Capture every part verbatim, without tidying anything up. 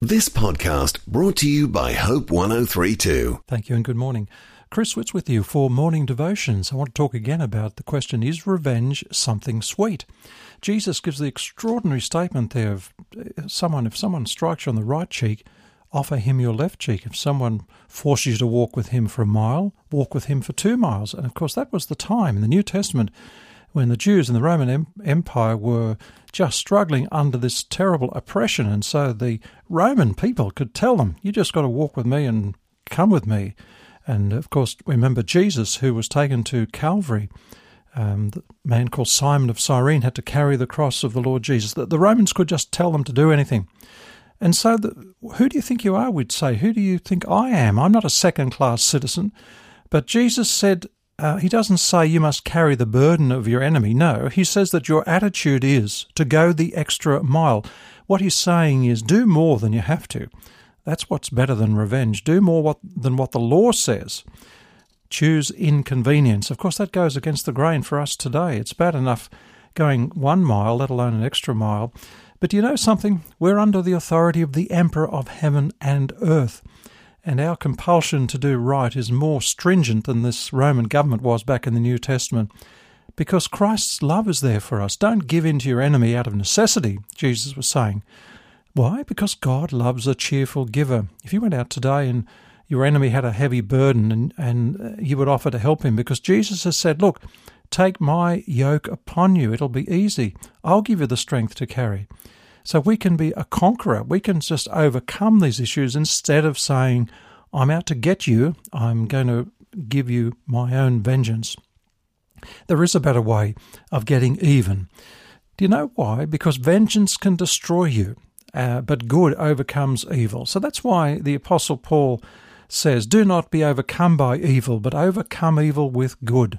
This podcast brought to you by Hope one oh three two. Thank you and good morning. Chris Witz with you for Morning Devotions. I want to talk again about the question, is revenge something sweet? Jesus gives the extraordinary statement there of someone, if someone strikes you on the right cheek, offer him your left cheek. If someone forces you to walk with him for a mile, walk with him for two miles. And of course that was the time in the New Testament when the Jews in the Roman Empire were just struggling under this terrible oppression. And so the Roman people could tell them, you just got to walk with me and come with me. And of course, remember Jesus, who was taken to Calvary. Um, the man called Simon of Cyrene had to carry the cross of the Lord Jesus. The, the Romans could just tell them to do anything. And so the, who do you think you are, we'd say? Who do you think I am? I'm not a second-class citizen. But Jesus said, Uh, he doesn't say you must carry the burden of your enemy. No, he says that your attitude is to go the extra mile. What he's saying is do more than you have to. That's what's better than revenge. Do more what, than what the law says. Choose inconvenience. Of course, that goes against the grain for us today. It's bad enough going one mile, let alone an extra mile. But do you know something? We're under the authority of the Emperor of heaven and earth. And our compulsion to do right is more stringent than this Roman government was back in the New Testament, because Christ's love is there for us. Don't give in to your enemy out of necessity, Jesus was saying. Why? Because God loves a cheerful giver. If you went out today and your enemy had a heavy burden and, and you would offer to help him, because Jesus has said, look, take my yoke upon you. It'll be easy. I'll give you the strength to carry. So we can be a conqueror. We can just overcome these issues instead of saying, I'm out to get you. I'm going to give you my own vengeance. There is a better way of getting even. Do you know why? Because vengeance can destroy you, uh, but good overcomes evil. So that's why the Apostle Paul says, do not be overcome by evil, but overcome evil with good.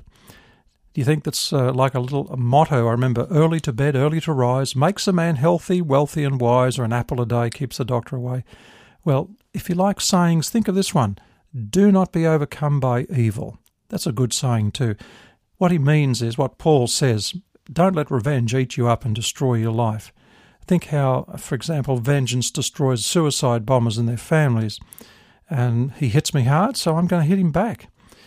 Do you think that's uh, like a little a motto? I remember, early to bed, early to rise, makes a man healthy, wealthy and wise, or an apple a day keeps the doctor away. Well, if you like sayings, think of this one. Do not be overcome by evil. That's a good saying too. What he means is what Paul says, don't let revenge eat you up and destroy your life. Think how, for example, vengeance destroys suicide bombers and their families. And he hits me hard, so I'm going to hit him back.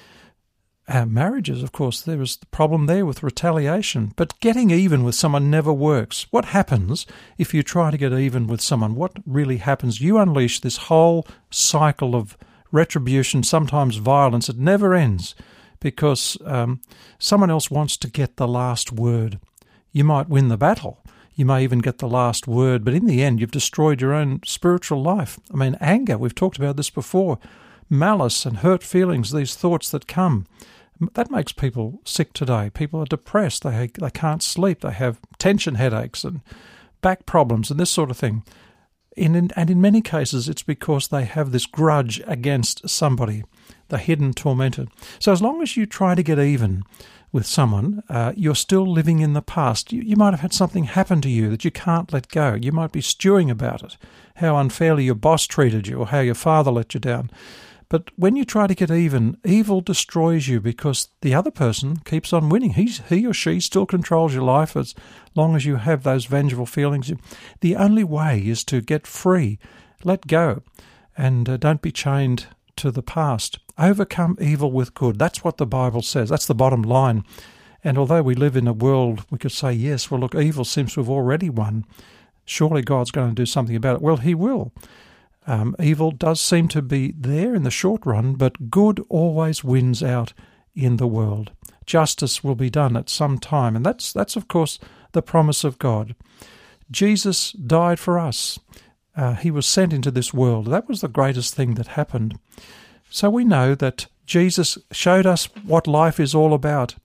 Uh, marriages, of course, there was the problem there with retaliation. But getting even with someone never works. What happens if you try to get even with someone? What really happens? You unleash this whole cycle of retribution, sometimes violence. It never ends because um, someone else wants to get the last word. You might win the battle. You may even get the last word, but in the end, you've destroyed your own spiritual life. I mean, anger, we've talked about this before. Malice and hurt feelings, these thoughts that come. That makes people sick today. People are depressed. They they can't sleep. They have tension headaches and back problems and this sort of thing. In, in, and in many cases, it's because they have this grudge against somebody, the hidden tormented. So as long as you try to get even with someone, uh, you're still living in the past. You, you might have had something happen to you that you can't let go. You might be stewing about it, how unfairly your boss treated you or how your father let you down. But when you try to get even, evil destroys you because the other person keeps on winning. He's, he or she still controls your life as long as you have those vengeful feelings. The only way is to get free, let go, and uh, don't be chained to the past. Overcome evil with good. That's what the Bible says. That's the bottom line. And although we live in a world, we could say, yes, well, look, evil seems to have already won. Surely God's going to do something about it. Well, he will. Um, evil does seem to be there in the short run, but good always wins out in the world. Justice will be done at some time, and that's, that's of course, the promise of God. Jesus died for us. Uh, he was sent into this world. That was the greatest thing that happened. So we know that Jesus showed us what life is all about.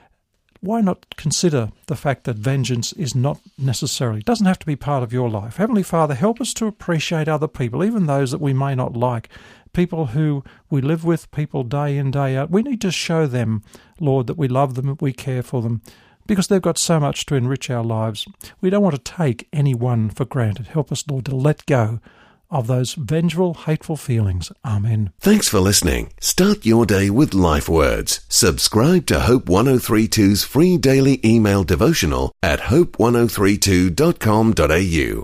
Why not consider the fact that vengeance is not necessarily, doesn't have to be part of your life. Heavenly Father, help us to appreciate other people, even those that we may not like, people who we live with, people day in, day out. We need to show them, Lord, that we love them, we care for them, because they've got so much to enrich our lives. We don't want to take anyone for granted. Help us, Lord, to let go of those vengeful, hateful feelings. Amen. Thanks for listening. Start your day with Life Words. Subscribe to Hope one oh three two's free daily email devotional at hope one oh three two dot com dot a u.